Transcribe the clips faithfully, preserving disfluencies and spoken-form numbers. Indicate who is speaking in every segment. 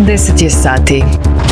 Speaker 1: deset je sati.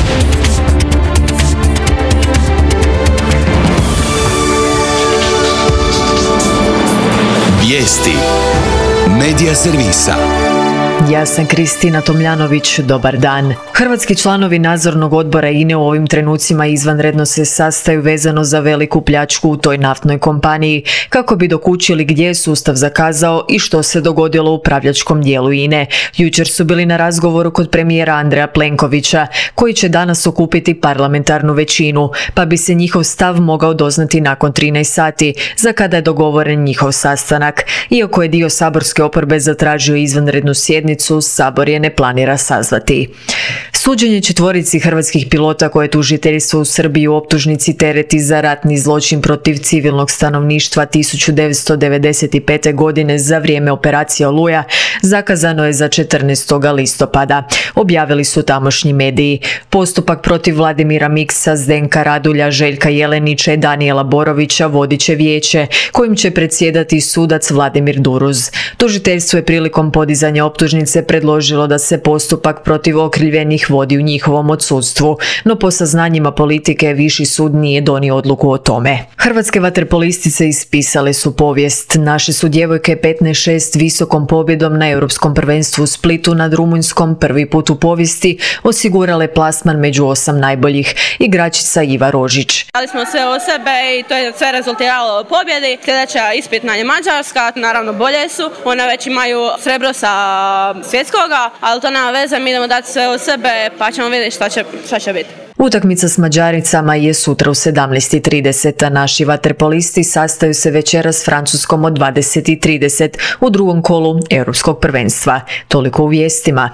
Speaker 2: Vijesti Medija servisa.
Speaker 1: Ja sam Kristina Tomljanović, dobar dan. Hrvatski članovi nadzornog odbora I N E u ovim trenucima izvanredno se sastaju vezano za veliku pljačku u toj naftnoj kompaniji, kako bi dokučili gdje je sustav zakazao i što se dogodilo u upravljačkom dijelu I N E. Jučer su bili na razgovoru kod premijera Andreja Plenkovića, koji će danas okupiti parlamentarnu većinu, pa bi se njihov stav mogao doznati nakon trinaest sati, za kada je dogovoren njihov sastanak. Iako je dio saborske oporbe zatražio izvanrednu sjednicu, Sabor je ne planira sazvati. Suđenje četvorici hrvatskih pilota koje tužiteljstvo u Srbiji u optužnici tereti za ratni zločin protiv civilnog stanovništva tisuću devetsto devedeset pete. godine za vrijeme operacije Oluja zakazano je za četrnaestog listopada. Objavili su tamošnji mediji. Postupak protiv Vladimira Miksa, Zdenka Radulja, Željka Jelenića i Danijela Borovića vodit će vijeće, kojim će predsjedati sudac Vladimir Duruz. Tužiteljstvo je prilikom podizanja optužnice predložilo da se postupak protiv okrivljenih vodi u njihovom odsudstvu, no po saznanjima politike Viši sud nije donio odluku o tome. Hrvatske vaterpolistice ispisale su povijest. Naše su djevojke petnaest šest visokom pobjedom na Europskom prvenstvu u Splitu nad Rumunjskom prvi put u povijesti osigurale plasman među osam najboljih. Igračica Iva Rožić.
Speaker 3: Dali smo sve od sebe i to je sve rezultiralo pobjedi. Sljedeća ispitna je Mađarska, naravno bolje su. One već imaju srebro sa svjetskoga, ali to nema veze, mi idemo dati sve od sebe pa ćemo vidjeti šta će, šta će biti.
Speaker 1: Utakmica s Mađaricama je sutra u sedamnaest i trideset, a naši vaterpolisti sastaju se večeras s Francuskom od dvadeset i trideset u drugom kolu Europskog prvenstva. Toliko u vijestima.